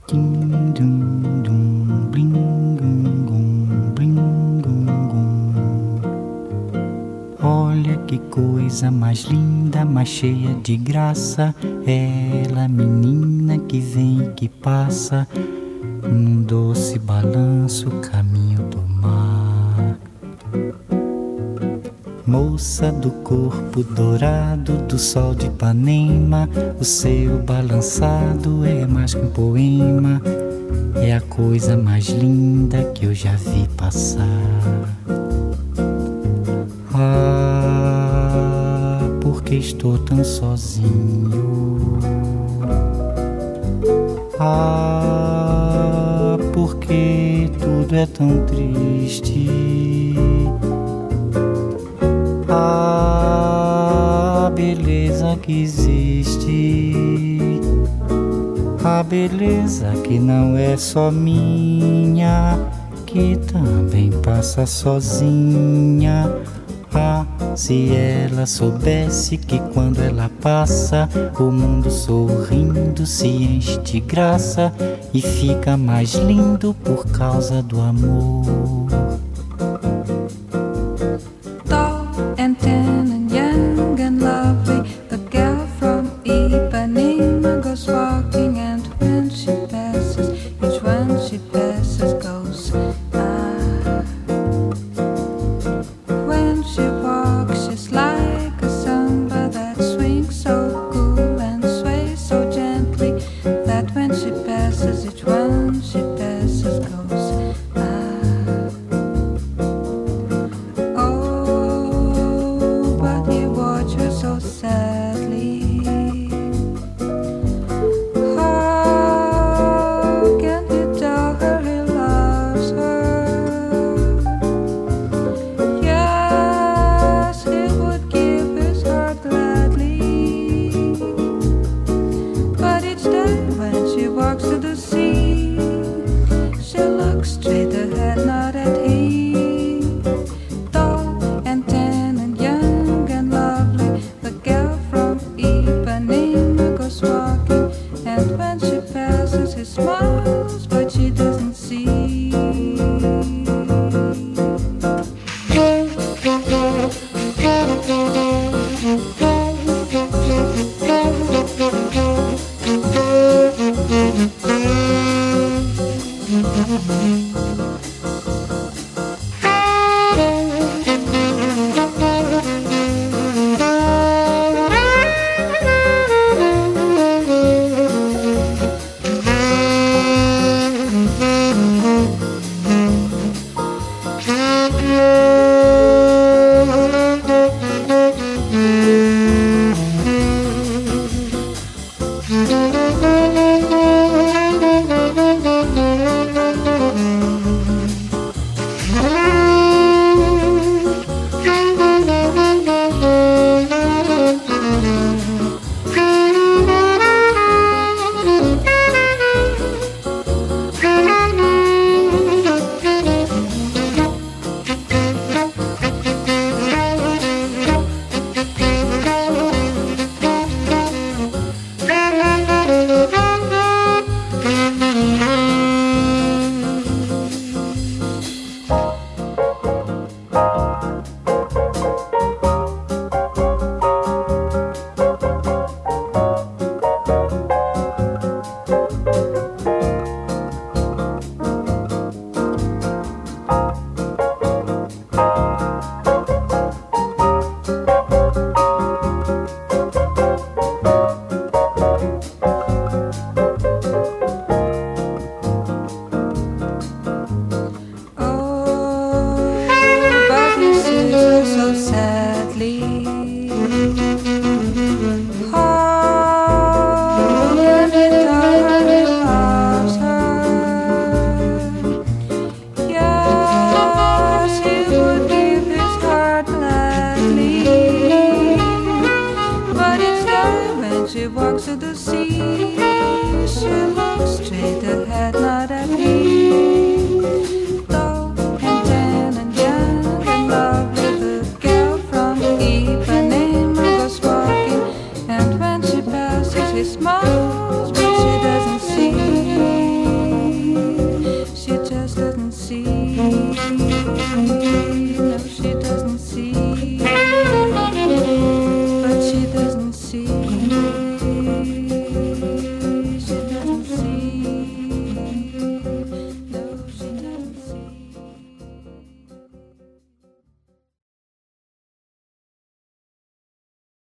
Tim, dum, dum, blim, gum, gum, blim, gum, gum. Olha que coisa mais linda, mais cheia de graça. Ela, menina que vem e que passa num doce balanço, caminho do mar. Moça do corpo dourado do sol de Ipanema, o seu balançado é mais que um poema. É a coisa mais linda que eu já vi passar. Ah, porque estou tão sozinho. Ah, porque tudo é tão triste. A beleza que existe, a beleza que não é só minha, que também passa sozinha. Ah, se ela soubesse que quando ela passa, o mundo sorrindo se enche de graça e fica mais lindo por causa do amor.